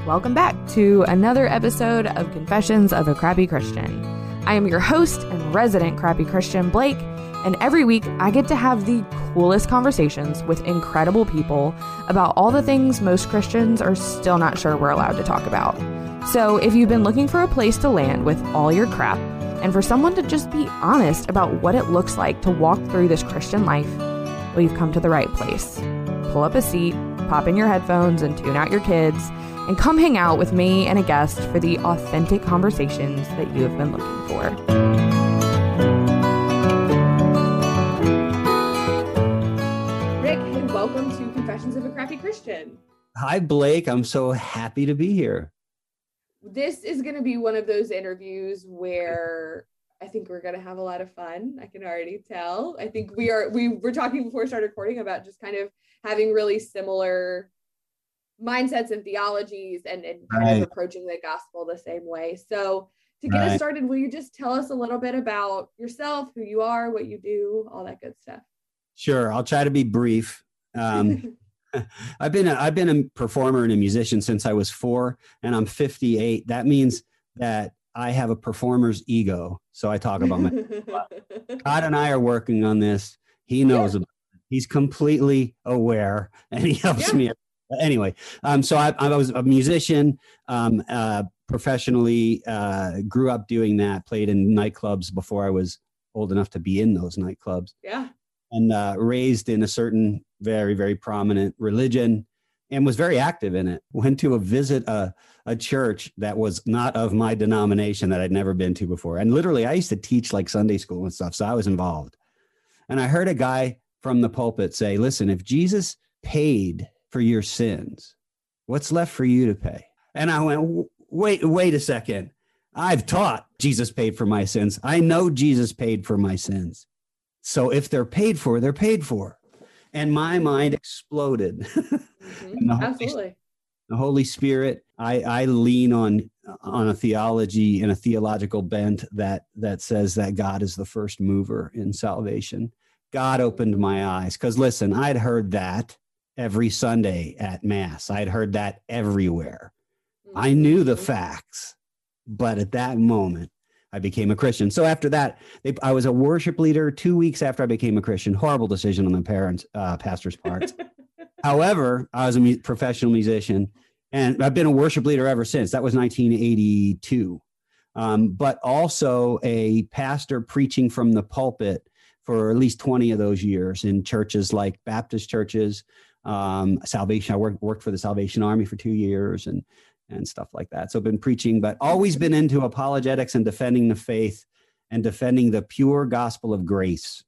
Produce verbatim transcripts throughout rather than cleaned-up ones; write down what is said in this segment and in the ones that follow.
Welcome back to another episode of Confessions of a Crappy Christian. I am your host and resident crappy Christian, Blake, and every week I get to have the coolest conversations with incredible people about all the things most Christians are still not sure we're allowed to talk about. So if you've been looking for a place to land with all your crap, and for someone to just be honest about what it looks like to walk through this Christian life, well, you've come to the right place. Pull up a seat, pop in your headphones, and tune out your kids, and come hang out with me and a guest for the authentic conversations that you have been looking for. Rick, and welcome to Confessions of a Crappy Christian. Hi, Blake. I'm so happy to be here. This is going to be one of those interviews where I think we're going to have a lot of fun. I can already tell. I think we are, we were talking before we started recording about just kind of having really similar mindsets and theologies and, and kind right. of approaching the gospel the same way. So to get right. us started, will you just tell us a little bit about yourself, who you are, what you do, all that good stuff? Sure. I'll try to be brief. Um, I've been a, I've been a performer and a musician since I was four, and I'm fifty-eight. That means that I have a performer's ego. So I talk about my God and I are working on this. He knows yeah. about it. He's completely aware, and he helps yeah. me. Anyway, um, so I, I was a musician, um, uh, professionally, uh, grew up doing that, played in nightclubs before I was old enough to be in those nightclubs. Yeah. And uh, raised in a certain very, very prominent religion and was very active in it. Went to a visit a, a church that was not of my denomination that I'd never been to before. And literally, I used to teach like Sunday school and stuff, so I was involved. And I heard a guy from the pulpit say, listen, if Jesus paid for your sins, what's left for you to pay? And I went, wait, wait a second. I've taught Jesus paid for my sins. I know Jesus paid for my sins. So if they're paid for, they're paid for. And my mind exploded. Mm-hmm. the Absolutely. Holy, the Holy Spirit, I, I lean on, on a theology and a theological bent that, that says that God is the first mover in salvation. God opened my eyes because, listen, I'd heard that every Sunday at Mass. I'd heard that everywhere. Mm-hmm. I knew the facts, but at that moment, I became a Christian. So after that, they, I was a worship leader two weeks after I became a Christian. Horrible decision on the parents, uh, pastor's part. However, I was a mu- professional musician, and I've been a worship leader ever since. That was nineteen eighty-two. Um, but also a pastor preaching from the pulpit for at least twenty of those years in churches like Baptist churches, um, Salvation. I worked, worked for the Salvation Army for two years and and stuff like that. So I've been preaching, but always been into apologetics and defending the faith and defending the pure gospel of grace.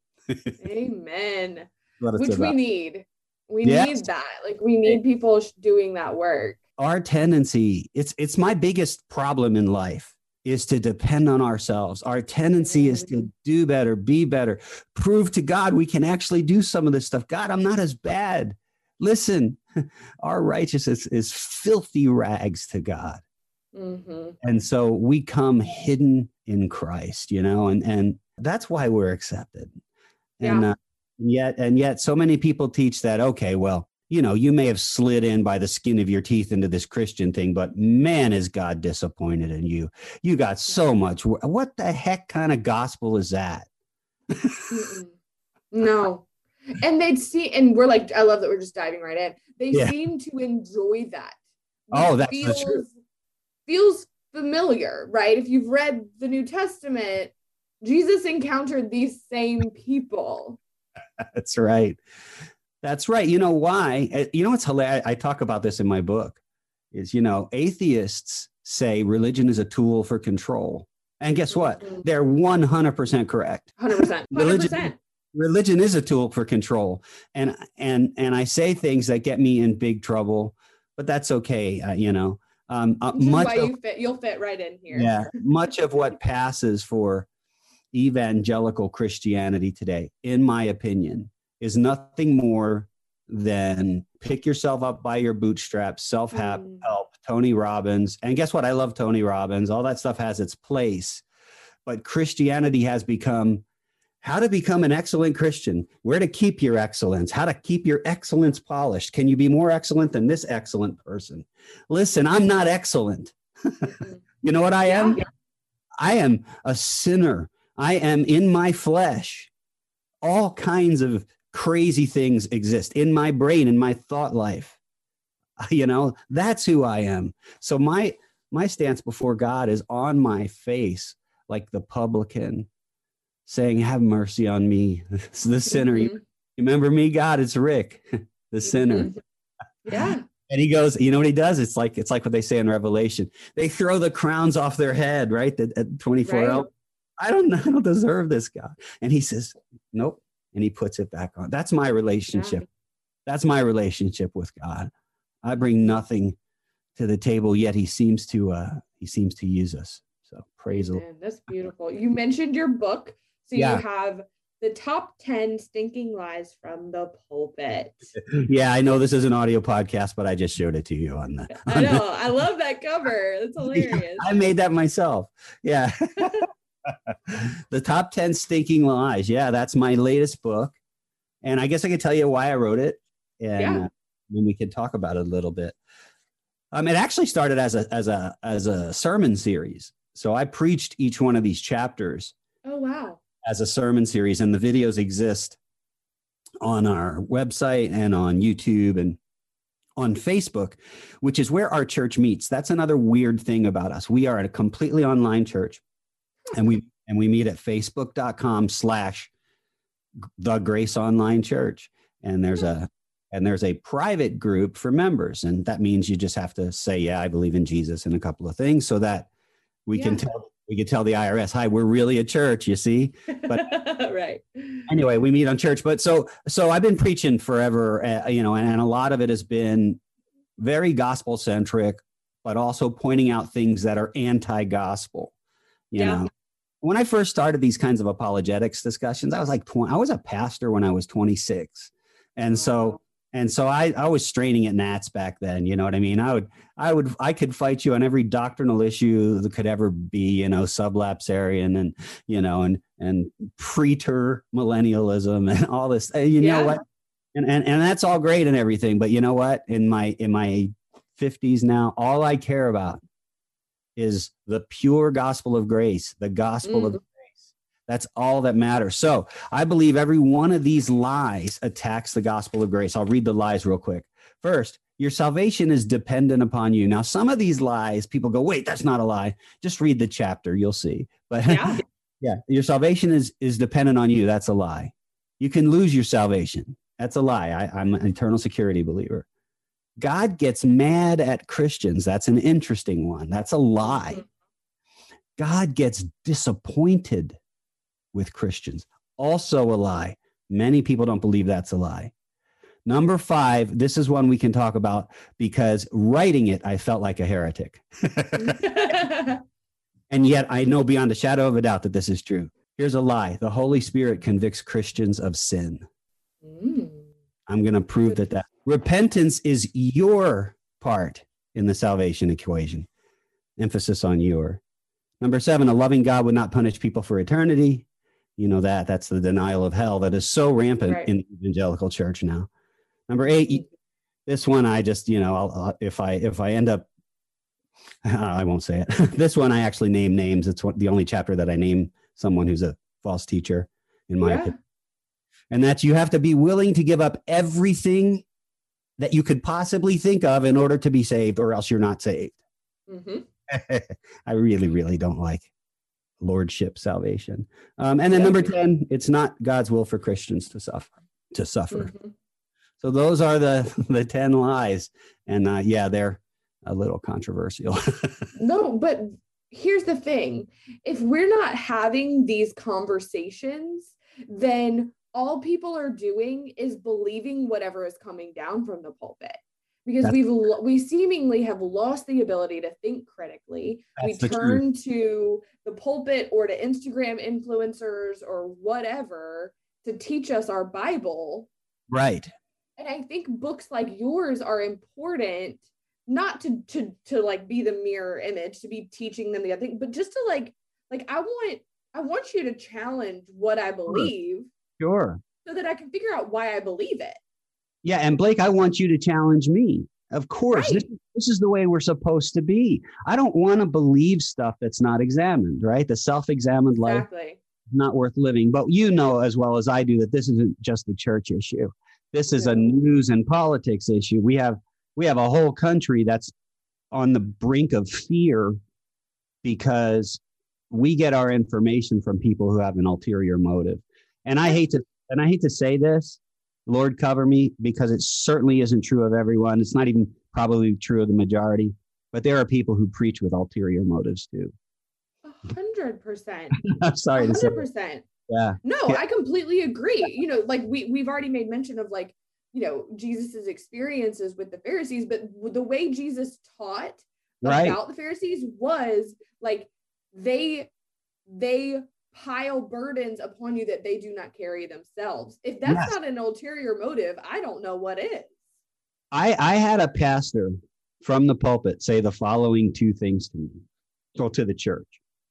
Amen. Which about. we need. We yes. need that. Like we need people doing that work. Our tendency, it's it's my biggest problem in life, is to depend on ourselves. Our tendency is to do better, be better, prove to God we can actually do some of this stuff. God, I'm not as bad. Listen, our righteousness is filthy rags to God. Mm-hmm. And so we come hidden in Christ, you know, and, and that's why we're accepted. And, yeah. uh, and yet, and yet so many people teach that, okay, well, you know, you may have slid in by the skin of your teeth into this Christian thing, but man, is God disappointed in you. You got so much. What the heck kind of gospel is that? No. And they'd see, and we're like, I love that we're just diving right in. They yeah. seem to enjoy that. Oh, that's feels, the truth. Feels familiar, right? If you've read the New Testament, Jesus encountered these same people. That's right. That's right. You know why? You know what's hilarious? I talk about this in my book. Is, you know, atheists say religion is a tool for control. And guess what? Mm-hmm. They're one hundred percent correct. one hundred percent. one hundred percent. Religion, religion is a tool for control. And and and I say things that get me in big trouble, but that's okay, uh, you know. Um, uh, Which is much why of, you fit, you'll fit right in here. Yeah, much of what passes for evangelical Christianity today, in my opinion, is nothing more than pick yourself up by your bootstraps, self-help, mm. help, Tony Robbins. And guess what? I love Tony Robbins. All that stuff has its place. But Christianity has become how to become an excellent Christian, where to keep your excellence, how to keep your excellence polished. Can you be more excellent than this excellent person? Listen, I'm not excellent. You know what I am? Yeah. I am a sinner. I am in my flesh. All kinds of crazy things exist in my brain, in my thought life. You know, that's who I am. So my my stance before God is on my face, like the publican, saying, have mercy on me, the sinner. Mm-hmm. You remember me, God? It's Rick, the sinner. Mm-hmm. Yeah. And he goes, you know what he does? It's like it's like what they say in Revelation. They throw the crowns off their head, right? At, at twenty-four right. hours. I don't, I don't deserve this, God. And he says, nope. And he puts it back on. That's my relationship. Yeah. That's my relationship with God. I bring nothing to the table, yet he seems to uh, he seems to use us. So praise the Lord. That's beautiful. You mentioned your book. So yeah. You have the top ten stinking lies from the pulpit. Yeah, I know this is an audio podcast, but I just showed it to you on the. On I know. The, I love that cover. That's hilarious. I made that myself. Yeah. The top ten stinking lies. Yeah, that's my latest book. And I guess I could tell you why I wrote it. And yeah. uh, then we can talk about it a little bit. Um, it actually started as a as a as a sermon series. So I preached each one of these chapters. Oh, wow. As a sermon series, and the videos exist on our website and on YouTube and on Facebook, which is where our church meets. That's another weird thing about us. We are a completely online church, and we and we meet at facebook.com slash the Grace Online Church. And there's a and there's a private group for members, and that means you just have to say, yeah, I believe in Jesus and a couple of things, so that we yeah. can tell. We could tell the I R S, hi, we're really a church, you see. But right. Anyway, we meet on church. But so so I've been preaching forever, uh, you know, and, and a lot of it has been very gospel centric, but also pointing out things that are anti-gospel. You yeah. know, when I first started these kinds of apologetics discussions, I was like twenty. I was a pastor when I was twenty-six, and so. And so I, I was straining at gnats back then, you know what I mean? I would, I would, I could fight you on every doctrinal issue that could ever be, you know, sublapsarian and, you know, and, and preter millennialism and all this, you yeah. know what? And, and, and that's all great and everything. But you know what? In my, in my fifties now, all I care about is the pure gospel of grace, the gospel mm. of That's all that matters. So I believe every one of these lies attacks the gospel of grace. I'll read the lies real quick. First, your salvation is dependent upon you. Now, some of these lies, people go, wait, that's not a lie. Just read the chapter. You'll see. But yeah, yeah your salvation is, is dependent on you. That's a lie. You can lose your salvation. That's a lie. I, I'm an eternal security believer. God gets mad at Christians. That's an interesting one. That's a lie. God gets disappointed with Christians. Also a lie. Many people don't believe that's a lie. Number five, this is one we can talk about because writing it, I felt like a heretic. And yet I know beyond a shadow of a doubt that this is true. Here's a lie. The Holy Spirit convicts Christians of sin. Mm. I'm going to prove that that repentance is your part in the salvation equation. Emphasis on your. Number seven, a loving God would not punish people for eternity. You know that. That's the denial of hell that is so rampant right. in the evangelical church now. Number eight, this one I just, you know, I'll, I'll, if I if I end up, I won't say it. This one I actually name names. It's what, the only chapter that I name someone who's a false teacher, in my yeah. opinion. And that's you have to be willing to give up everything that you could possibly think of in order to be saved, or else you're not saved. Mm-hmm. I really, really don't like lordship salvation. Um, and then yeah. number ten, it's not God's will for Christians to suffer, to suffer. Mm-hmm. So those are the, the ten lies. And uh, yeah, they're a little controversial. No, but here's the thing. If we're not having these conversations, then all people are doing is believing whatever is coming down from the pulpit. Because That's, we've we seemingly have lost the ability to think critically. We turn to the pulpit or to Instagram influencers or whatever to teach us our Bible. Right. And I think books like yours are important, not to to to like be the mirror image, to be teaching them the other thing, but just to like like I want I want you to challenge what I believe. Sure. So that I can figure out why I believe it. Yeah. And Blake, I want you to challenge me. Of course, right. this, this is the way we're supposed to be. I don't want to believe stuff that's not examined, right? The self-examined exactly. life is not worth living. But you know as well as I do that this isn't just a church issue. This is a news and politics issue. We have we have a whole country that's on the brink of fear because we get our information from people who have an ulterior motive. And I hate to and I hate to say this, Lord, cover me, because it certainly isn't true of everyone. It's not even probably true of the majority, but there are people who preach with ulterior motives too. A hundred percent. I'm sorry to say. A hundred percent. Yeah. No, yeah. I completely agree. You know, like we, we've already made mention of like, you know, Jesus's experiences with the Pharisees, but the way Jesus taught right. about the Pharisees was like, they, they pile burdens upon you that they do not carry themselves. If that's yes. not an ulterior motive, I don't know what is. I, I had a pastor from the pulpit say the following two things to me, or to the church.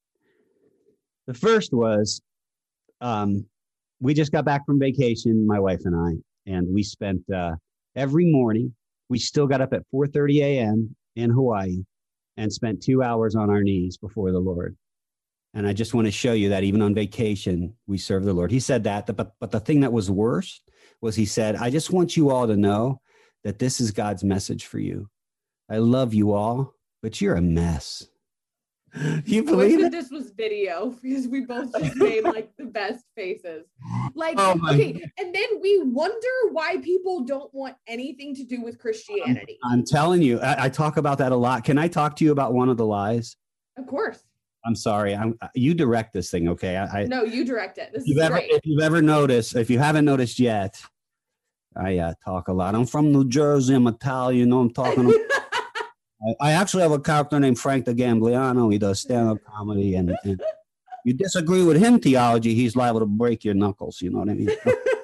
The first was, um, we just got back from vacation, my wife and I, and we spent uh, every morning, we still got up at four thirty a.m. in Hawaii and spent two hours on our knees before the Lord. And I just want to show you that even on vacation, we serve the Lord. He said that, but, but the thing that was worse was he said, I just want you all to know that this is God's message for you. I love you all, but you're a mess. You believe that it? This was video because we both just made like the best faces. Like, oh okay. God. And then we wonder why people don't want anything to do with Christianity. I'm, I'm telling you, I, I talk about that a lot. Can I talk to you about one of the lies? Of course. I'm sorry. I'm, you direct this thing, okay? I, I no, you direct it. This is ever, great. If you've ever noticed, if you haven't noticed yet, I uh, talk a lot. I'm from New Jersey. I'm Italian. You know, I'm talking. I, I actually have a character named Frank the Gambliano. He does stand-up comedy, and, and you disagree with him theology, he's liable to break your knuckles. You know what I mean?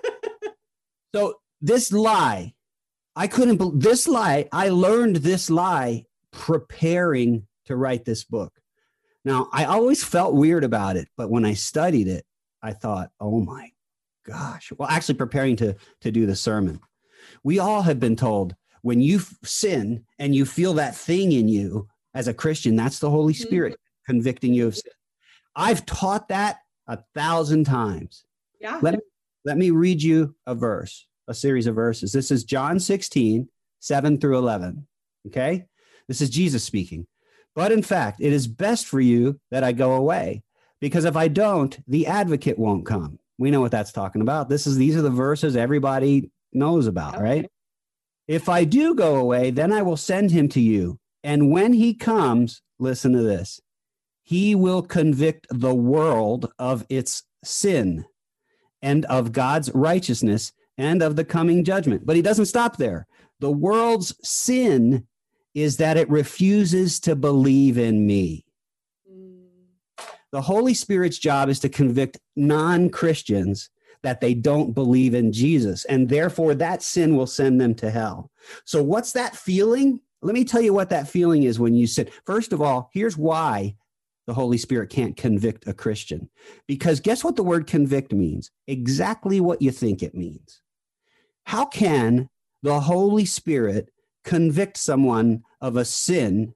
So this lie, I couldn't. Be- this lie, I learned this lie preparing to write this book. Now, I always felt weird about it, but when I studied it, I thought, oh my gosh. Well, actually preparing to, to do the sermon. We all have been told when you sin and you feel that thing in you as a Christian, that's the Holy Spirit mm-hmm. convicting you of sin. I've taught that a thousand times. Yeah. Let me, let me read you a verse, a series of verses. This is John sixteen, seven through eleven. Okay. This is Jesus speaking. But in fact, it is best for you that I go away, because if I don't, the advocate won't come. We know what that's talking about. This is, these are the verses everybody knows about, okay. right? If I do go away, then I will send him to you. And when he comes, listen to this, he will convict the world of its sin and of God's righteousness and of the coming judgment. But he doesn't stop there. The world's sin is that it refuses to believe in me. Mm. The Holy Spirit's job is to convict non-Christians that they don't believe in Jesus, and therefore that sin will send them to hell. So what's that feeling? Let me tell you what that feeling is when you sin. First of all, here's why the Holy Spirit can't convict a Christian. Because guess what the word convict means? Exactly what you think it means. How can the Holy Spirit convict someone of a sin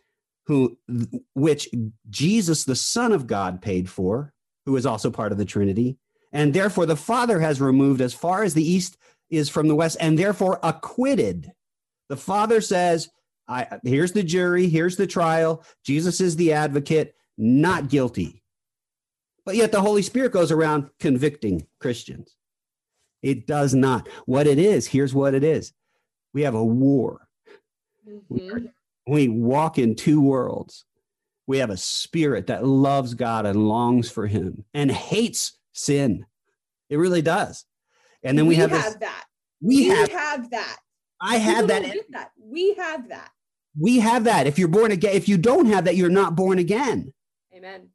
who, which Jesus, the Son of God, paid for, who is also part of the Trinity, and therefore the Father has removed as far as the east is from the west, and therefore acquitted. The Father says, I, here's the jury, here's the trial, Jesus is the advocate, not guilty. But yet the Holy Spirit goes around convicting Christians. It does not. What it is, here's what it is. We have a war. Mm-hmm. We walk in two worlds. We have a spirit that loves God and longs for him and hates sin. It really does. And then we, we have, have this, that. We, we have, have that. I have that. that. We have that. We have that. If you're born again, if you don't have that, you're not born again. Amen.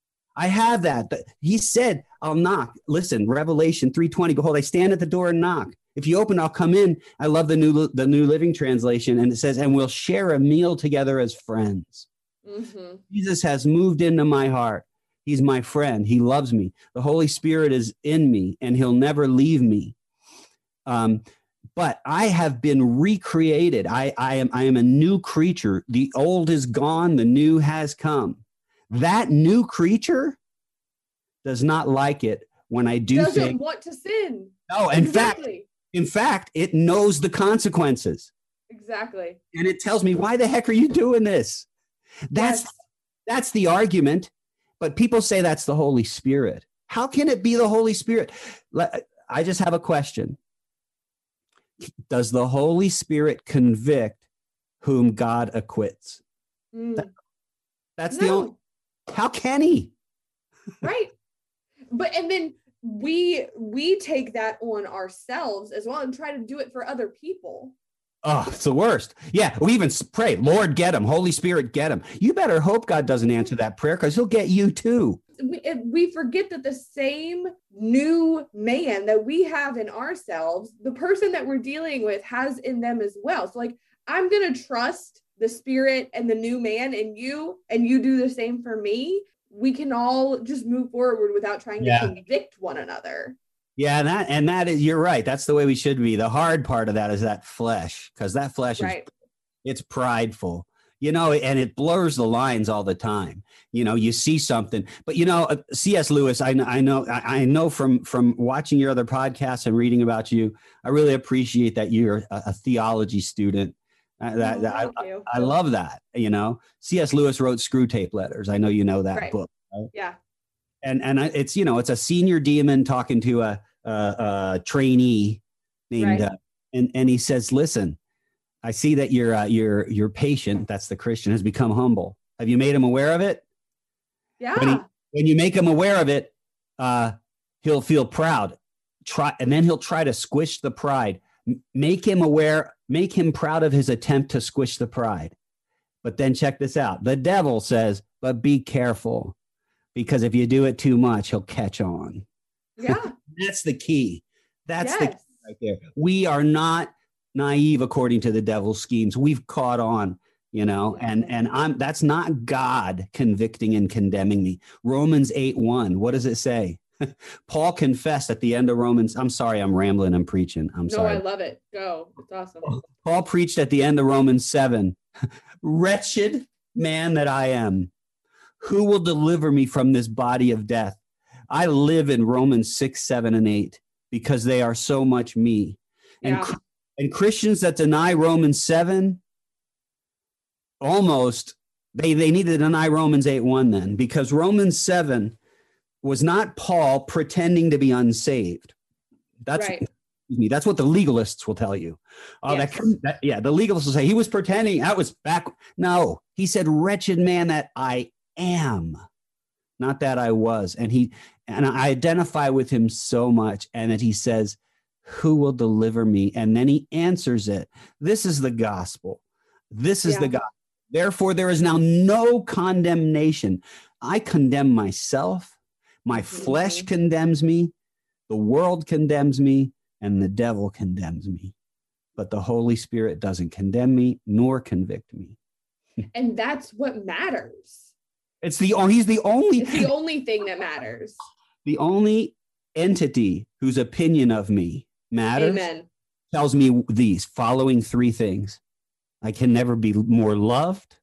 I have that. He said, I'll knock. Listen, Revelation three twenty, behold, I stand at the door and knock. If you open, I'll come in. I love the new the New Living Translation. And it says, and we'll share a meal together as friends. Mm-hmm. Jesus has moved into my heart. He's my friend. He loves me. The Holy Spirit is in me, and he'll never leave me. Um, but I have been recreated. I, I am I am a new creature. The old is gone. The new has come. That new creature does not like it when I do Doesn't things. want to sin. No, in Exactly. fact, in fact, it knows the consequences. Exactly. And it tells me, why the heck are you doing this? That's Yes. that's the argument. But people say that's the Holy Spirit. How can it be the Holy Spirit? I just have a question. Does the Holy Spirit convict whom God acquits? Mm. That, that's No. the only. How can he? Right. But and then we we take that on ourselves as well and try to do it for other people. Oh, it's the worst. Yeah, we even pray, Lord, get him. Holy Spirit, get him. You better hope God doesn't answer that prayer, because he'll get you too. We, we forget that the same new man that we have in ourselves, the person that we're dealing with has in them as well. So like, I'm going to trust the Spirit and the new man in you, and you do the same for me. We can all just move forward without trying Yeah. to convict one another. Yeah, and that and that is, you're right. That's the way we should be. The hard part of that is that flesh, because that flesh Right. is it's prideful, you know, and it blurs the lines all the time. You know, you see something, but you know, C S Lewis, I know, I know, I know from from watching your other podcasts and reading about you, I really appreciate that you're a, a theology student. Uh, that, Oh, that I, thank you. I love that. You know, C S Lewis wrote Screw Tape Letters. I know you know that Right. book. Right? Yeah. And and it's, you know, it's a senior demon talking to a, a, a trainee named, Right. uh, and and he says, "Listen, I see that your uh, your your patient, that's the Christian, has become humble. Have you made him aware of it? Yeah. When he, when you make him aware of it, uh, he'll feel proud. Try, and then he'll try to squish the pride. M- Make him aware. Make him proud of his attempt to squish the pride. But then check this out. The devil says, but be careful, because if you do it too much, he'll catch on." Yeah. That's the key. That's Yes. the key right there. We are not naive according to the devil's schemes. We've caught on, you know, and and I'm that's not God convicting and condemning me. Romans eight one. What does it say? Paul confessed at the end of Romans. I'm sorry, I'm rambling. I'm preaching. I'm No, sorry. I love it. Go. It's awesome. Paul preached at the end of Romans seven. Wretched man that I am, who will deliver me from this body of death? I live in Romans six, seven, and eight because they are so much me. And, Yeah. and Christians that deny Romans seven, almost, they, they need to deny Romans eight, one then, because Romans seven was not Paul pretending to be unsaved. That's Right. me. That's what the legalists will tell you. Oh, Yes. that, that, yeah, the legalists will say he was pretending. That was back. No, he said, wretched man that I am, not that I was. And he, and I identify with him so much. And that he says, who will deliver me? And then he answers it. This is the gospel. This is Yeah. the gospel. Therefore, there is now no condemnation. I condemn myself. My flesh Mhm. condemns me. The world condemns me. And the devil condemns me. But the Holy Spirit doesn't condemn me nor convict me. And that's what matters. It's the oh, he's the only It's the only thing that matters. the only entity whose opinion of me matters. Amen. Tells me these following three things. I can never be more loved,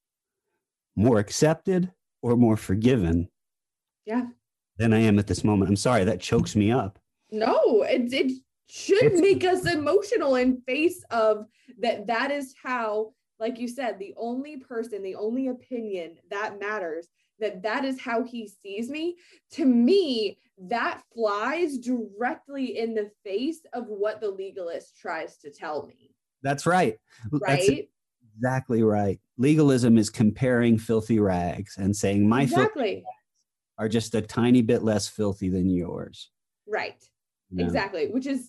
more accepted, or more forgiven Yeah. than I am at this moment. I'm sorry, that chokes me up. No, it, it should It's- make us emotional in face of that. That is how, like you said, the only person, the only opinion that matters, that that is how he sees me. To me, that flies directly in the face of what the legalist tries to tell me. That's right. That's Right? exactly right. Legalism is comparing filthy rags and saying my filthy Exactly. are just a tiny bit less filthy than yours. Right. you know? Exactly. Which is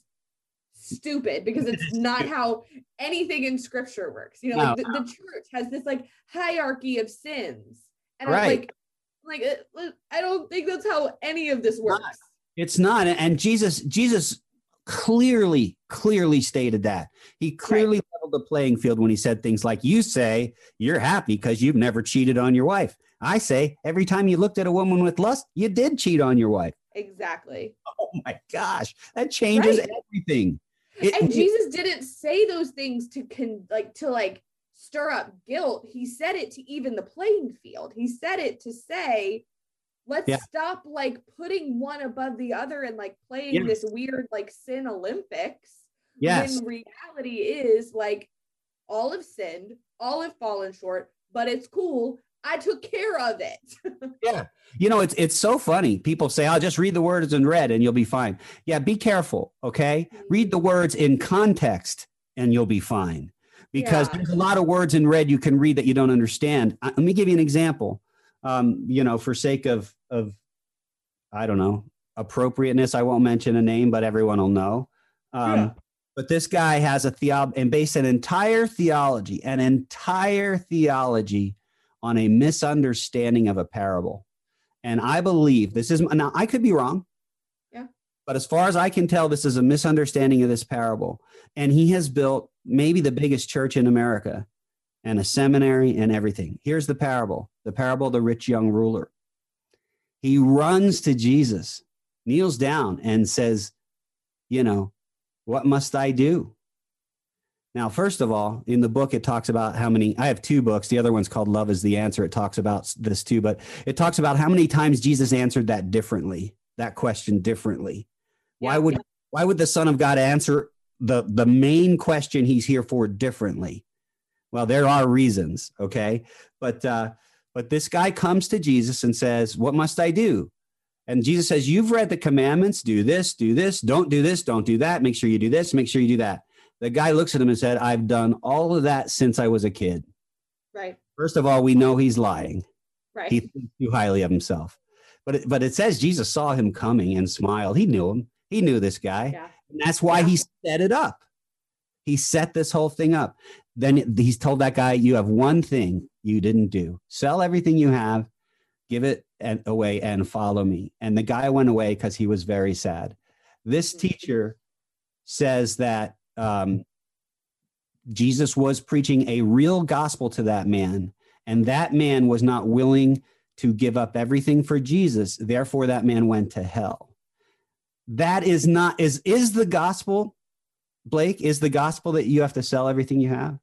stupid because it's not how anything in scripture works. You know, like No. the, the church has this like hierarchy of sins. And Right. I'm like, like uh, I don't think that's how any of this works. It's not. And Jesus, Jesus clearly, clearly stated that. He clearly leveled the playing field when he said things like, you say you're happy because you've never cheated on your wife. I say every time you looked at a woman with lust, you did cheat on your wife. Exactly. Oh my gosh, that changes Right. everything. It, and it, Jesus didn't say those things to con like to like stir up guilt. He said it to even the playing field. He said it to say, let's yeah. stop like putting one above the other and like playing yes. this weird like sin Olympics. Yes. When reality is like all have sinned, all have fallen short, but it's cool. I took care of it. yeah. You know, it's it's so funny. People say, I'll just read the words in red and you'll be fine. Yeah, be careful, okay? Mm-hmm. Read the words in context and you'll be fine. Because yeah. there's a lot of words in red you can read that you don't understand. Let me give you an example. Um, you know, for sake of, of, I don't know, appropriateness, I won't mention a name, but everyone will know. Um, yeah. But this guy has a theology and based an entire theology, an entire theology on a misunderstanding of a parable. And I believe this is, now I could be wrong. Yeah. But as far as I can tell, this is a misunderstanding of this parable. And he has built maybe the biggest church in America and a seminary and everything. Here's the parable, the parable of the rich young ruler. He runs to Jesus, kneels down and says, you know, what must I do? Now, first of all, in the book, it talks about how many, I have two books. The other one's called Love is the Answer. It talks about this too, but it talks about how many times Jesus answered that differently, that question differently. Yeah, why would, yeah. why would the Son of God answer the, the main question he's here for differently? Well, there are reasons. Okay. But, uh, but this guy comes to Jesus and says, what must I do? And Jesus says, you've read the commandments, do this, do this, don't do this, don't do that. Make sure you do this, make sure you do that. The guy looks at him and said, I've done all of that since I was a kid. Right. First of all, we know he's lying. Right. He thinks too highly of himself. But it, but it says Jesus saw him coming and smiled. He knew him. He knew this guy. Yeah. And that's why yeah. he set it up. He set this whole thing up. Then he's told that guy, you have one thing you didn't do. Sell everything you have, give it and, away and follow me. And the guy went away because he was very sad. This teacher says that um, Jesus was preaching a real gospel to that man, and that man was not willing to give up everything for Jesus. Therefore, that man went to hell. That is not, is, is the gospel, Blake, is the gospel that you have to sell everything you have?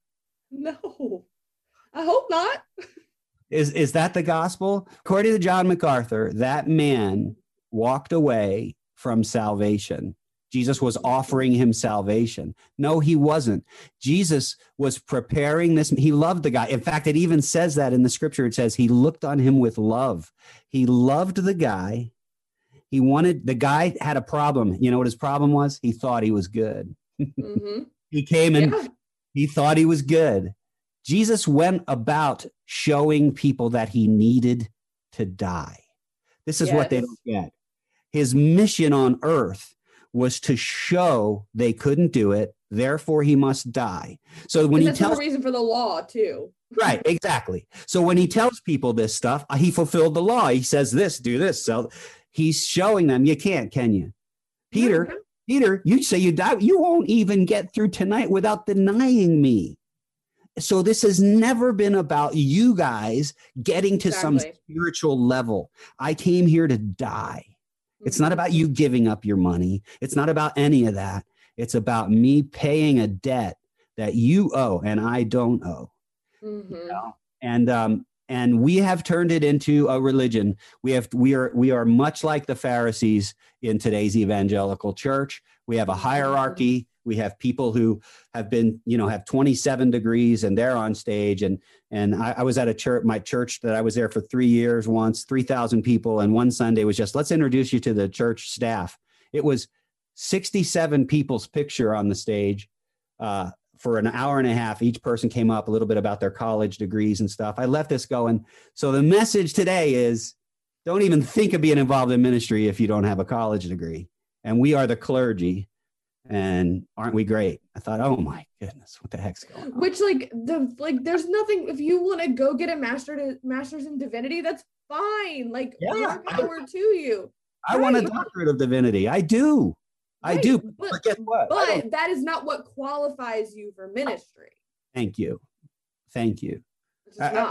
No, I hope not. Is, is that the gospel? According to John MacArthur, that man walked away from salvation. Jesus was offering him salvation. No, he wasn't. Jesus was preparing this. He loved the guy. In fact, it even says that in the scripture. It says he looked on him with love. He loved the guy. He wanted, the guy had a problem. You know what his problem was? He thought he was good. Mm-hmm. He came and yeah. he thought he was good. Jesus went about showing people that he needed to die. This is yes. what they don't get. His mission on earth was to show they couldn't do it, therefore he must die. So when and he that's tells the reason for the law too. Right, exactly. So when he tells people this stuff, he fulfilled the law. He says this, do this. So he's showing them you can't, can you? Peter, no, no. Peter, you say you die, you won't even get through tonight without denying me. So this has never been about you guys getting to exactly. some spiritual level. I came here to die. It's not about you giving up your money. It's not about any of that. It's about me paying a debt that you owe and I don't owe. Mm-hmm. You know? And um, and we have turned it into a religion. We have we are we are much like the Pharisees in today's evangelical church. We have a hierarchy. We have people who have been, you know, have twenty-seven degrees and they're on stage. And and I, I was at a church, my church that I was there for three years once, three thousand people. And one Sunday was just, let's introduce you to the church staff. It was sixty-seven people's picture on the stage uh, for an hour and a half. Each person came up a little bit about their college degrees and stuff. I left this going. So the message today is don't even think of being involved in ministry if you don't have a college degree. And we are the clergy. And aren't we great? I thought, oh my goodness, what the heck's going on? Which like the like, there's nothing. If you want to go get a master to master's in divinity, that's fine. Like, yeah, more power to you. I right. want a doctorate of divinity. I do, right. I do. But, but guess what? But that is not what qualifies you for ministry. Thank you, thank you. It's I, not.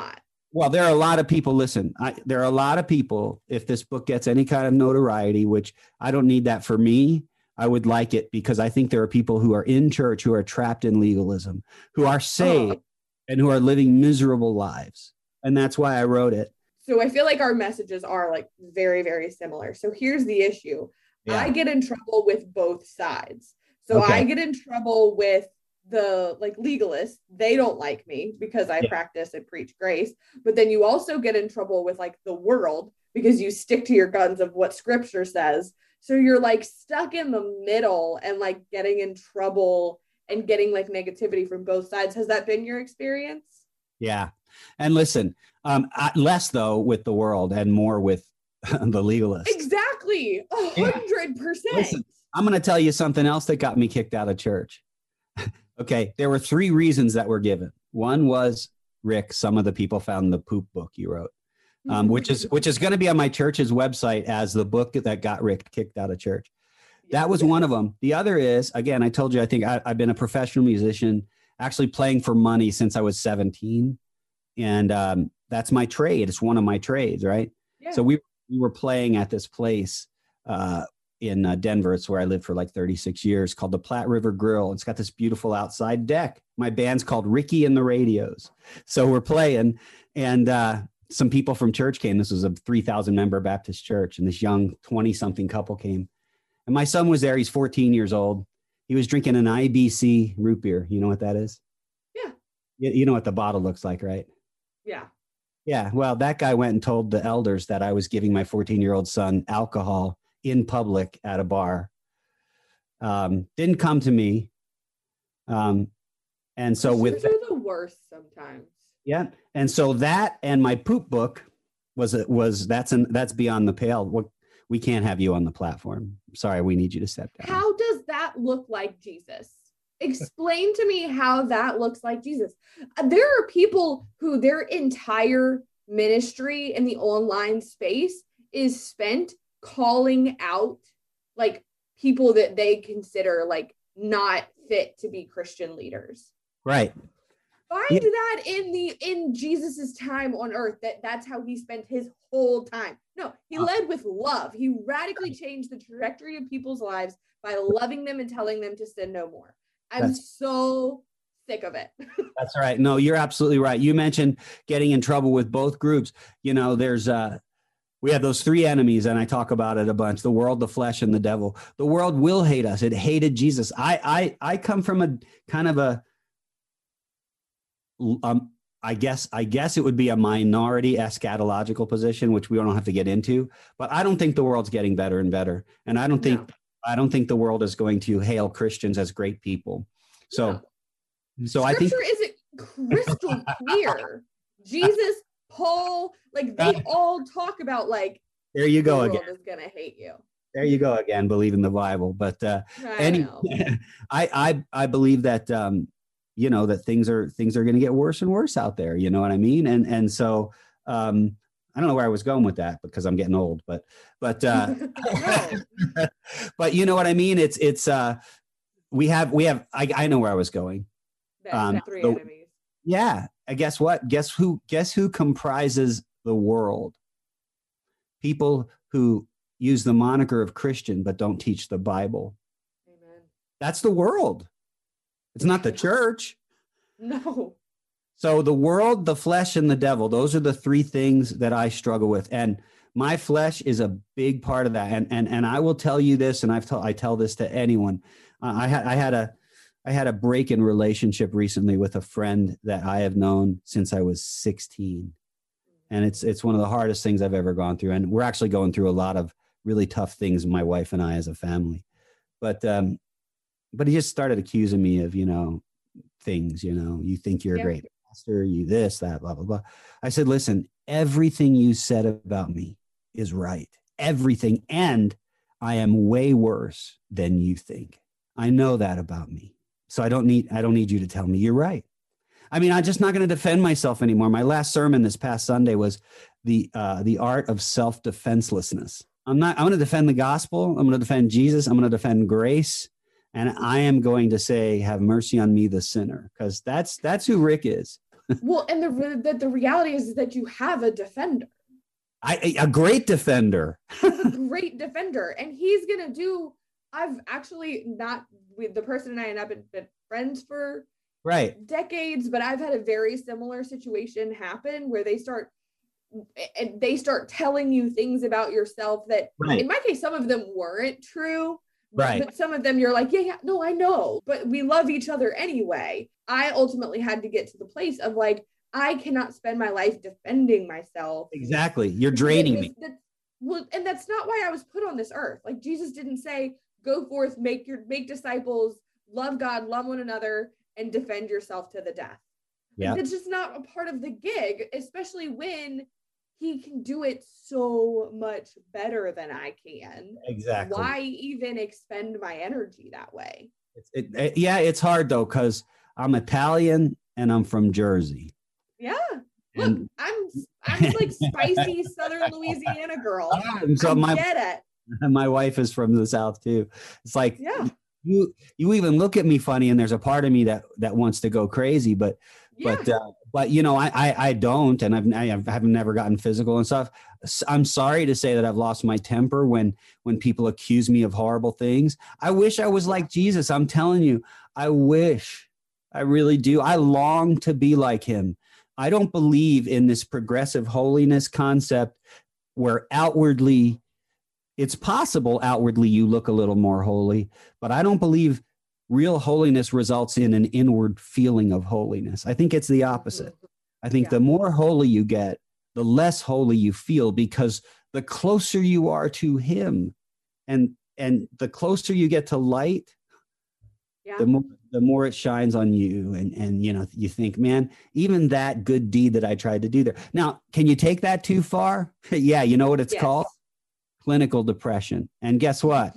Well, there are a lot of people, listen, I, there are a lot of people, if this book gets any kind of notoriety, which I don't need that for me, I would like it because I think there are people who are in church who are trapped in legalism, who are saved oh. and who are living miserable lives. And that's why I wrote it. So I feel like our messages are like very, very similar. So here's the issue. Yeah. I get in trouble with both sides. So okay. I get in trouble with the like legalists. They don't like me because I yeah. practice and preach grace. But then you also get in trouble with like the world because you stick to your guns of what scripture says. So you're like stuck in the middle and like getting in trouble and getting like negativity from both sides. Has that been your experience? Yeah. And listen, um, less though with the world and more with the legalists. Exactly. A hundred percent. I'm going to tell you something else that got me kicked out of church. Okay. There were three reasons that were given. One was, Rick, some of the people found the poop book you wrote, um, which is, which is going to be on my church's website as the book that got Rick kicked out of church. That was one of them. The other is, again, I told you, I think I, I've been a professional musician, actually playing for money since I was seventeen. And um, that's my trade. It's one of my trades, right? Yeah. So we, we were playing at this place uh, in uh, Denver. It's where I lived for like thirty-six years, called the Platte River Grill. It's got this beautiful outside deck. My band's called Ricky and the Radios. So we're playing, and uh, some people from church came. This was a three thousand member Baptist church, and this young twenty-something couple came. And my son was there. He's fourteen years old. He was drinking an I B C root beer. You know what that is? Yeah. You, you know what the bottle looks like, right? Yeah. Yeah. Well, that guy went and told the elders that I was giving my fourteen-year-old son alcohol in public at a bar. Um, didn't come to me. Um, and so with are the worst sometimes. Yeah. And so that and my poop book was it was that's an that's beyond the pale. What we can't have you on the platform. Sorry, we need you to step down. How does that look like Jesus? Explain to me how that looks like Jesus. There are people who their entire ministry in the online space is spent calling out like people that they consider like not fit to be Christian leaders. Right. Find yeah. that in the in Jesus's time on earth, that that's how he spent his whole time. No, he uh, led with love. He radically changed the trajectory of people's lives by loving them and telling them to sin no more. I'm so sick of it. That's right. No, you're absolutely right. You mentioned getting in trouble with both groups. You know, there's uh we have those three enemies, and I talk about it a bunch: the world, the flesh, and the devil. The world will hate us. It hated Jesus. I I I come from a kind of a um I guess I guess it would be a minority eschatological position, which we don't have to get into. But I don't think the world's getting better and better, and I don't think. No. I don't think the world is going to hail Christians as great people. So, no. so I think Scripture isn't crystal clear. Jesus, Paul, like they all talk about like there you go the again. World is gonna hate you. There you go again. Believe in the Bible, but uh, any, I I I believe that um, you know that things are things are going to get worse and worse out there. You know what I mean? And and so. Um, I don't know where I was going with that because I'm getting old, but, but, uh, but you know what I mean? It's, it's, uh, we have, we have, I, I know where I was going. Um, three the, enemies. Yeah. I guess what, guess who, guess who comprises the world? People who use the moniker of Christian, but don't teach the Bible. Amen. That's the world. It's not the church. No. So the world, the flesh, and the devil, those are the three things that I struggle with. And my flesh is a big part of that. And and and I will tell you this, and I've told I tell this to anyone. Uh, I had I had a I had a break in relationship recently with a friend that I have known since I was sixteen. And it's it's one of the hardest things I've ever gone through. And we're actually going through a lot of really tough things, my wife and I as a family. But um, but he just started accusing me of, you know, things, you know, you think you're yeah. a great pastor, you this, that, blah, blah, blah. I said, listen, everything you said about me is right. Everything. And I am way worse than you think. I know that about me. So I don't need, I don't need you to tell me you're right. I mean, I'm just not going to defend myself anymore. My last sermon this past Sunday was the, uh, the art of self-defenselessness. I'm not, I'm going to defend the gospel. I'm going to defend Jesus. I'm going to defend grace. And I am going to say, have mercy on me, the sinner, because that's, that's who Rick is. Well, and the, the the reality is that you have a defender. I a great defender. a great defender. And he's gonna do, I've actually not with the person and I and I've been, been friends for right decades, but I've had a very similar situation happen where they start and they start telling you things about yourself that right. in my case, some of them weren't true. Right. But some of them you're like, yeah, yeah, no, I know, but we love each other anyway. I ultimately had to get to the place of like, I cannot spend my life defending myself. Exactly. You're draining was, me. That's, well, and that's not why I was put on this earth. Like Jesus didn't say, go forth, make your, make disciples, love God, love one another, and defend yourself to the death. Yeah. Like, that's just not a part of the gig, especially when he can do it so much better than I can. Exactly. Why even expend my energy that way? It's, it, it, yeah, it's hard though, because I'm Italian and I'm from Jersey. Yeah. Look, and, I'm I'm like spicy Southern Louisiana girl. So I my, get it. My wife is from the South too. It's like, yeah. you you even look at me funny, and there's a part of me that that wants to go crazy, but yeah. but uh, but you know, I, I I don't, and I've I have never gotten physical and stuff. I'm sorry to say that I've lost my temper when when people accuse me of horrible things. I wish I was like Jesus. I'm telling you, I wish. I really do. I long to be like him. I don't believe in this progressive holiness concept where outwardly, it's possible outwardly you look a little more holy, but I don't believe real holiness results in an inward feeling of holiness. I think it's the opposite. I think yeah. the more holy you get, the less holy you feel, because the closer you are to him, and and the closer you get to light, yeah. the more the more it shines on you. And, and, you know, you think, man, even that good deed that I tried to do there. Now, can you take that too far? Yeah. You know what it's yes. called? Clinical depression. And guess what?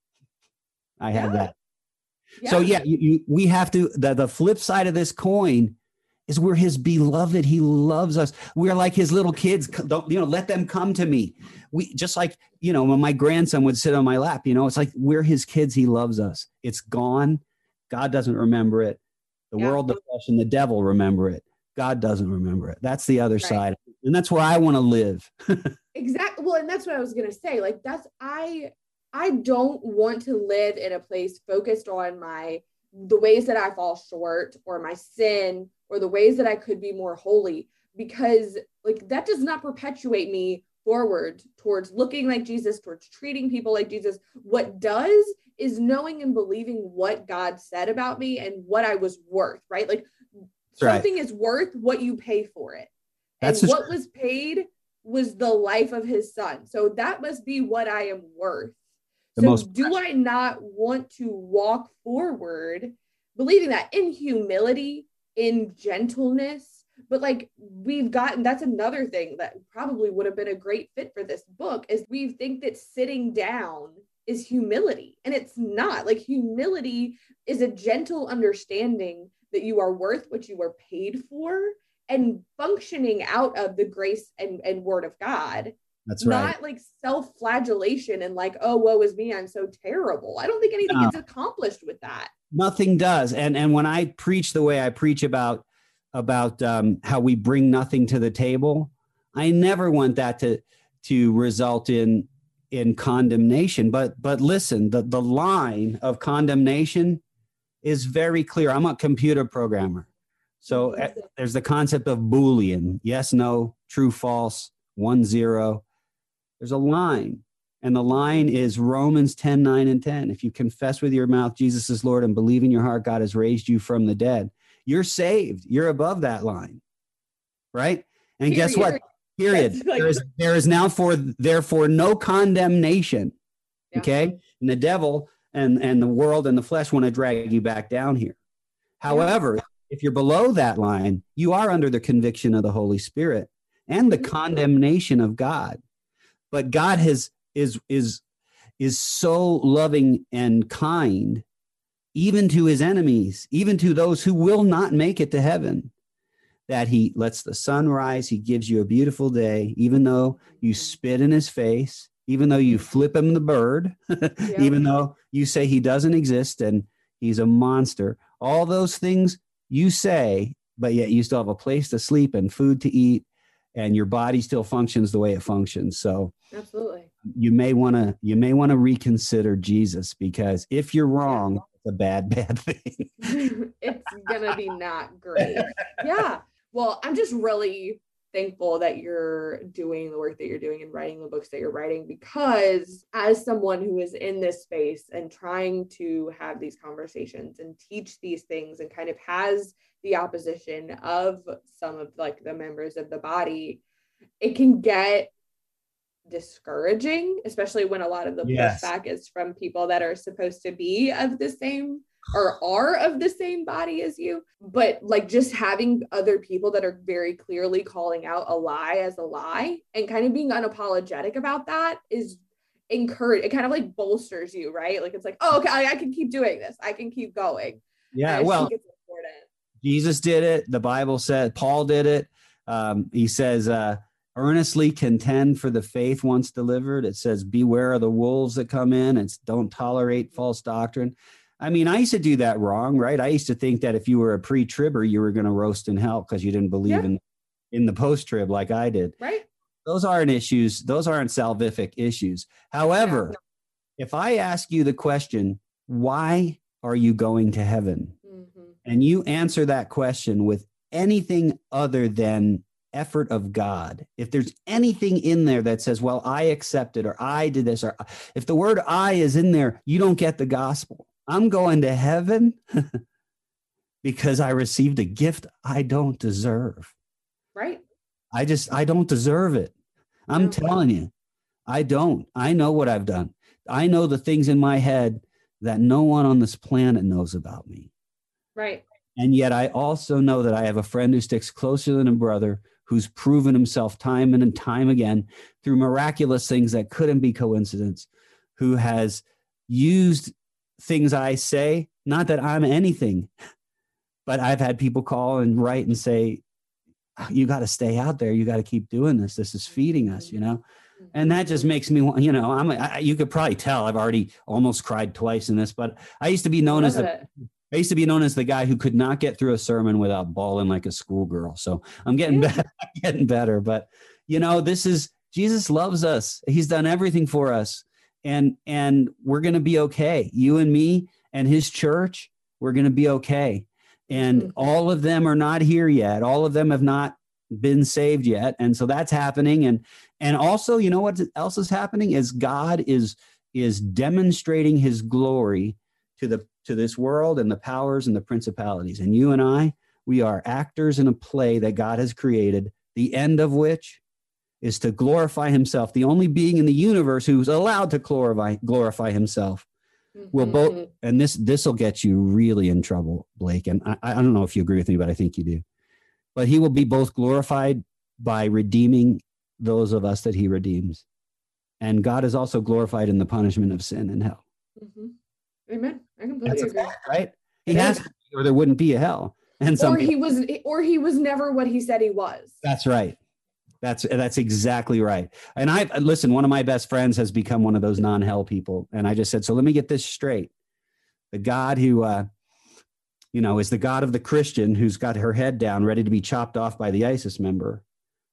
I yeah. have that. Yeah. So yeah, you, you, we have to, the, the flip side of this coin is we're his beloved. He loves us. We're like his little kids. Don't, you know, let them come to me. We just like, you know, when my grandson would sit on my lap, you know, it's like, we're his kids. He loves us. It's gone. God doesn't remember it. The yeah. world, the flesh, and the devil remember it. God doesn't remember it. That's the other right. side. And that's where I want to live. Exactly. Well, and that's what I was going to say. Like, that's, I, I don't want to live in a place focused on my, the ways that I fall short, or my sin, or the ways that I could be more holy, because like, that does not perpetuate me forward towards looking like Jesus, towards treating people like Jesus. What does is knowing and believing what God said about me and what I was worth, right? Like That's something right. is worth what you pay for it. And That's what was paid was the life of his son. So that must be what I am worth. The so most do I not want to walk forward believing that in humility, in gentleness? But like we've gotten, that's another thing that probably would have been a great fit for this book, is we think that sitting down is humility, and it's not. Like humility is a gentle understanding that you are worth what you are paid for, and functioning out of the grace and, and word of God. That's right. Not like self-flagellation and like, oh, woe is me, I'm so terrible. I don't think anything no. gets accomplished with that. Nothing does. And and when I preach the way I preach about about um, how we bring nothing to the table, I never want that to to result in in condemnation. But but listen, the, the line of condemnation is very clear. I'm a computer programmer. So uh, there's the concept of Boolean, yes, no, true, false, one, zero. There's a line. And the line is Romans ten, nine, and ten. If you confess with your mouth Jesus is Lord and believe in your heart God has raised you from the dead, you're saved. You're above that line, right? And Period. Guess what? Period. Like, there is there is now for therefore no condemnation. Yeah. Okay, and the devil and and the world and the flesh want to drag you back down here. However, yeah. if you're below that line, you are under the conviction of the Holy Spirit and the mm-hmm. condemnation of God. But God has is is is so loving and kind, even to his enemies, even to those who will not make it to heaven, that he lets the sun rise. He gives you a beautiful day, even though you spit in his face, even though you flip him the bird, yeah. even though you say he doesn't exist and he's a monster. All those things you say but yet you still have a place to sleep and food to eat, and your body still functions the way it functions. So absolutely, you may want to you may want to reconsider Jesus, because if you're wrong, yeah. it's a bad, bad thing. It's gonna be not great. Yeah. Well, I'm just really thankful that you're doing the work that you're doing and writing the books that you're writing, because as someone who is in this space and trying to have these conversations and teach these things and kind of has the opposition of some of like the members of the body, it can get discouraging, especially when a lot of the yes. pushback is from people that are supposed to be of the same or are of the same body as you. But like just having other people that are very clearly calling out a lie as a lie and kind of being unapologetic about that is encourage. It kind of like bolsters you, right? Like it's like, oh, okay, I, I can keep doing this. I can keep going. Yeah, well, it's important. Jesus did it. The Bible said, Paul did it. Um, he says, uh, earnestly contend for the faith once delivered. It says, beware of the wolves that come in. It's don't tolerate false doctrine. I mean, I used to do that wrong, right? I used to think that if you were a pre-tribber, you were going to roast in hell because you didn't believe yeah. in, in the post-trib like I did. Right. Those aren't issues. Those aren't salvific issues. However, yeah. if I ask you the question, why are you going to heaven? Mm-hmm. And you answer that question with anything other than effort of God, if there's anything in there that says, well, I accepted, or I did this, or if the word I is in there, you don't get the gospel. I'm going to heaven because I received a gift I don't deserve. Right. I just, I don't deserve it. I'm no. telling you, I don't. I know what I've done. I know the things in my head that no one on this planet knows about me. Right. And yet I also know that I have a friend who sticks closer than a brother, who's proven himself time and time again through miraculous things that couldn't be coincidence, who has used things I say, not that I'm anything, but I've had people call and write and say, you got to stay out there. You got to keep doing this. This is feeding us, you know? And that just makes me want, you know, I'm, I, you could probably tell I've already almost cried twice in this, but I used to be known as the, I used to be known as the guy who could not get through a sermon without bawling like a schoolgirl. So I'm getting yeah. better, I'm getting better, but you know, this is, Jesus loves us. He's done everything for us. And, and we're going to be okay. You and me and his church, we're going to be okay. And mm-hmm. all of them are not here yet. All of them have not been saved yet. And so that's happening. And, and also, you know what else is happening is God is, is demonstrating his glory to the, to this world and the powers and the principalities. And you and I, we are actors in a play that God has created, the end of which is to glorify himself. The only being in the universe who's allowed to glorify, glorify himself. Mm-hmm. Will both, and this, this will get you really in trouble, Blake. And I, I don't know if you agree with me, but I think you do. But he will be both glorified by redeeming those of us that he redeems. And God is also glorified in the punishment of sin and hell. Mm-hmm. Amen. I completely That's agree. A fact, right? He it has to, or there wouldn't be a hell. And some or he people, was, or he was never what he said he was. That's right. That's that's exactly right. And I listen, one of my best friends has become one of those non-hell people. And I just said, so let me get this straight. The God who, uh, you know, is the God of the Christian who's got her head down, ready to be chopped off by the ISIS member,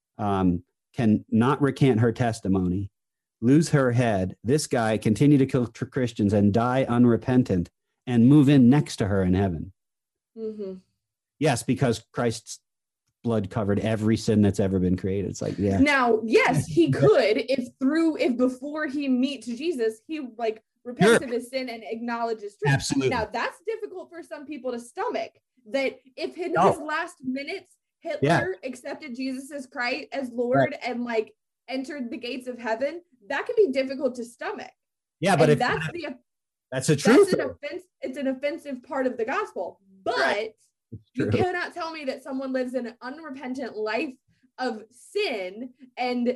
um, can not recant her testimony, lose her head. This guy continue to kill Christians and die unrepentant and move in next to her in heaven. Mm-hmm. Yes, because Christ's blood covered every sin that's ever been created. It's like, yeah. Now, yes, he could if through, if before he meets Jesus, he like repents sure. of his sin and acknowledges truth. Absolutely. Now, that's difficult for some people to stomach, that if in no. his last minutes, Hitler yeah. accepted Jesus as Christ, as Lord, right. and like entered the gates of heaven, that can be difficult to stomach. Yeah, but and if that's the that's a truth. That's an offense. It's an offensive part of the gospel, but right. you cannot tell me that someone lives an unrepentant life of sin and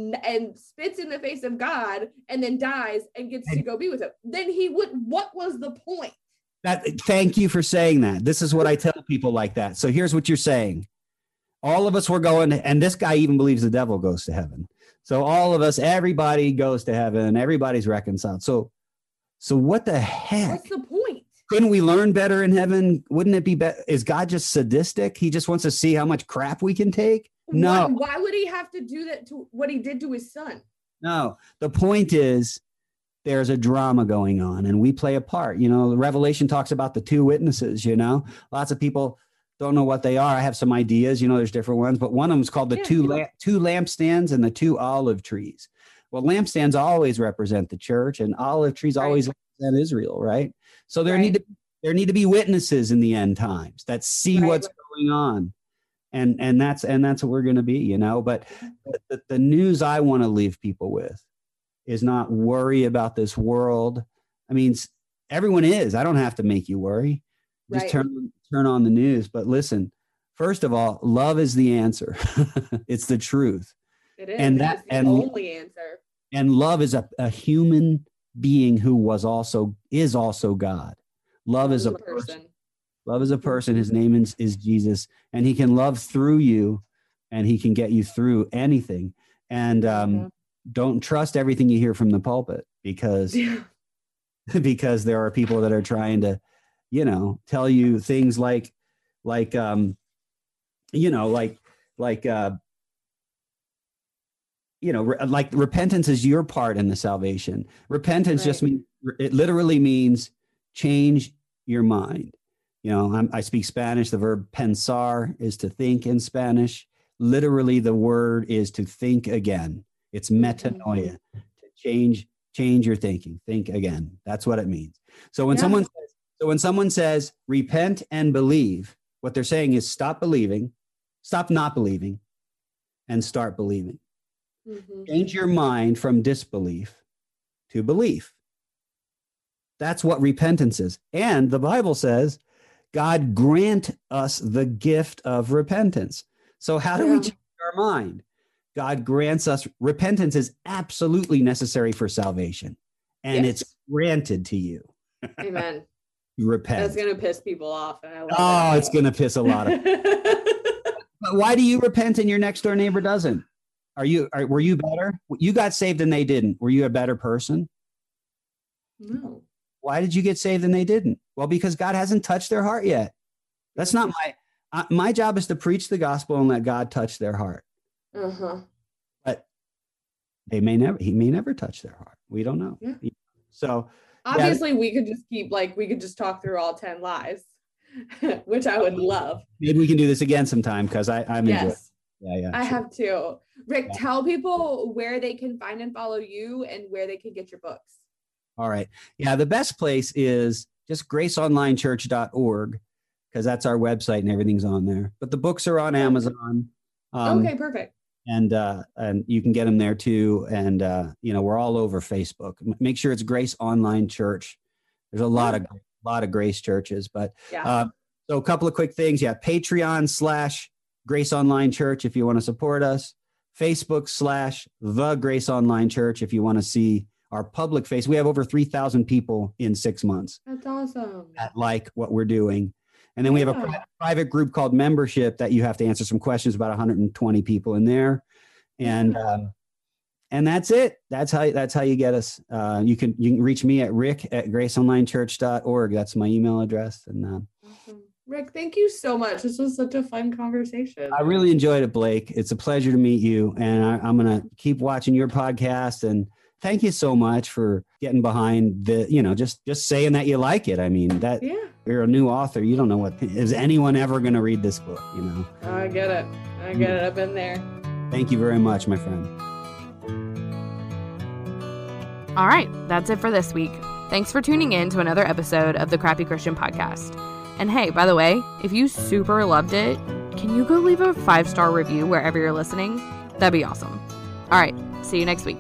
and spits in the face of God and then dies and gets and, to go be with him. Then he would. What was the point? That. Thank you for saying that. This is what I tell people like that. So here's what you're saying. All of us were going, and this guy even believes the devil goes to heaven. So all of us, everybody goes to heaven. Everybody's reconciled. So, so what the heck? What's the point? couldn't we learn better in heaven? Wouldn't it be better? Is God just sadistic? He just wants to see how much crap we can take? No. Why, why would he have to do that to what he did to his son? No. The point is, there's a drama going on and we play a part. You know, the Revelation talks about the two witnesses, you know, lots of people don't know what they are. I have some ideas, you know, there's different ones, but one of them is called the yeah, two, yeah. La- two lampstands and the two olive trees. Well, lampstands always represent the church and olive trees right. always represent Israel, right? So there right. need to there need to be witnesses in the end times that see right. what's going on. And and that's and that's what we're going to be, you know, but the, the news I want to leave people with is not worry about this world. I mean, everyone is. I don't have to make you worry. Just right. turn turn on the news. But listen, first of all, love is the answer. It's the truth. It is. And that it's the and only answer. And love is a, a human being who was also is also God. Love, love is a person. person. Love is a person. His name is, is Jesus, and he can love through you, and he can get you through anything. And um, yeah. don't trust everything you hear from the pulpit because yeah. because there are people that are trying to, you know, tell you things like like um, you know, like like uh, you know, re- like repentance is your part in the salvation. Repentance right. just means it literally means change your mind. You know, I'm, I speak Spanish. The verb pensar is to think in Spanish. Literally, the word is to think again. It's metanoia, to change change your thinking. Think again. That's what it means. So when yeah. someone says, so when someone says repent and believe, what they're saying is stop believing, stop not believing, and start believing. Mm-hmm. Change your mind from disbelief to belief. That's what repentance is. And the Bible says, God grant us the gift of repentance. So how do yeah. we change our mind? God grants us repentance is absolutely necessary for salvation, and yes. it's granted to you. Amen. Repent. That's going to piss people off. And I love oh, it. It's going to piss a lot of people. But why do you repent and your next door neighbor doesn't? Are you, are, were you better? You got saved and they didn't. Were you a better person? No. Why did you get saved and they didn't? Well, because God hasn't touched their heart yet. That's not my, uh, my job is to preach the gospel and let God touch their heart. Uh-huh. But they may never, he may never touch their heart. We don't know. Yeah. So obviously yeah. we could just keep like, we could just talk through all ten lives, which I would love. Maybe we can do this again sometime. Cause I, I'm yes. enjoying. Yeah, yeah. I sure. have to. Rick, yeah. tell people where they can find and follow you and where they can get your books. All right. Yeah. The best place is just grace online church dot org because that's our website and everything's on there. But the books are on Amazon. Um, okay, perfect. And uh, and you can get them there too. And, uh, you know, we're all over Facebook. Make sure it's Grace Online Church. There's a lot of a lot of Grace churches. But yeah. uh, so a couple of quick things. Yeah. Patreon slash Grace Online Church if you want to support us. Facebook slash The Grace Online Church if you want to see our public face. We have over three thousand people in six months. That's awesome. That like what we're doing. And then we have a pri- private group called Membership that you have to answer some questions, about one hundred twenty people in there. And yeah. um, and that's it. That's how that's how you get us. Uh, you can you can reach me at rick at grace online church dot org. That's my email address. And uh, awesome. Rick, thank you so much. This was such a fun conversation. I really enjoyed it, Blake. It's a pleasure to meet you. And I, I'm going to keep watching your podcast. And thank you so much for getting behind the, you know, just, just saying that you like it. I mean, that yeah. you're a new author. You don't know what, is anyone ever going to read this book, you know? I get it. I get it. I've been there. Thank you very much, my friend. All right. That's it for this week. Thanks for tuning in to another episode of the Crappy Christian Podcast. And hey, by the way, if you super loved it, can you go leave a five-star review wherever you're listening? That'd be awesome. All right. See you next week.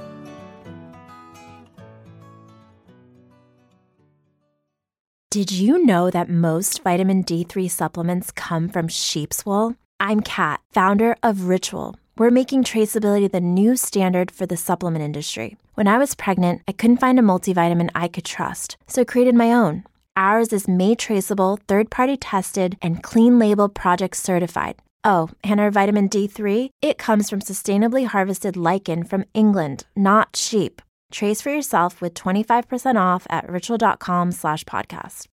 Did you know that most vitamin D three supplements come from sheep's wool? I'm Kat, founder of Ritual. We're making traceability the new standard for the supplement industry. When I was pregnant, I couldn't find a multivitamin I could trust, so I created my own. Ours is made traceable, third-party tested, and clean label project certified. Oh, and our vitamin D three? It comes from sustainably harvested lichen from England, not sheep. Trace for yourself with twenty-five percent off at ritual dot com slash podcast.